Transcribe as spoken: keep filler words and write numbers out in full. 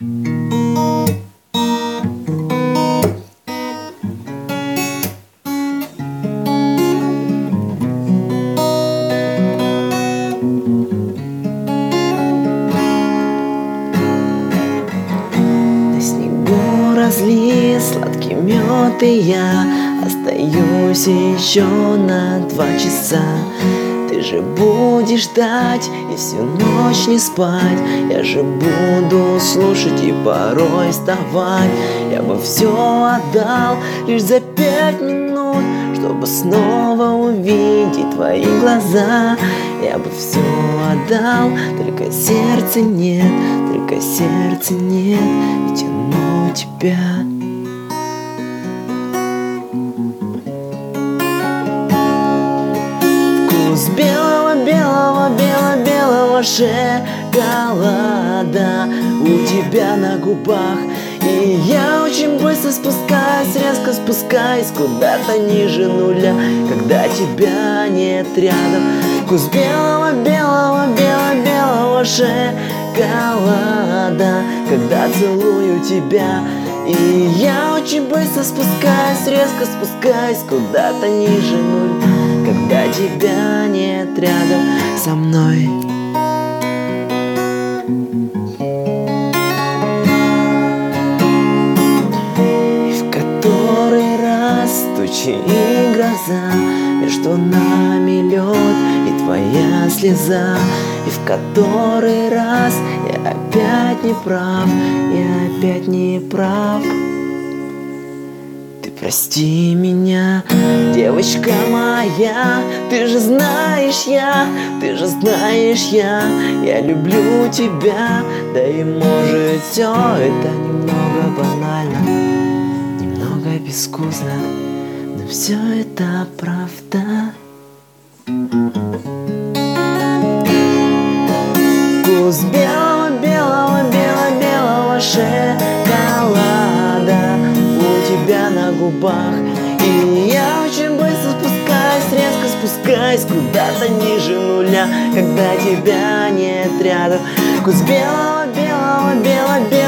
Разли сладкий мед, и я остаюсь еще на два часа. Ты же будешь ждать и всю ночь не спать. Я же буду слушать и порой вставать. Я бы все отдал лишь за пять минут, чтобы снова увидеть твои глаза. Я бы все отдал, только сердца нет, только сердца нет, и тяну тебя. Вкус белого, белого, белого, белого шоколада у тебя на губах. И я очень быстро спускаюсь, резко спускаюсь куда-то ниже нуля, когда тебя нет рядом. Вкус белого, белого, белого, белого шоколада, когда целую тебя. И я очень быстро спускаюсь, резко спускаюсь куда-то ниже нуля, когда тебя нет рядом со мной. Тучи и гроза, между нами лед и твоя слеза. И в который раз я опять не прав, я опять не прав. Ты прости меня, девочка моя, ты же знаешь я, ты же знаешь я, я люблю тебя. Да и может все это немного банально, немного безвкусно, но все это правда. Вкус белого, белого, белого, белого шоколада у тебя на губах. И я очень быстро спускаюсь, резко спускаюсь куда-то ниже нуля, когда тебя нет рядом. Вкус белого, белого, белого, белого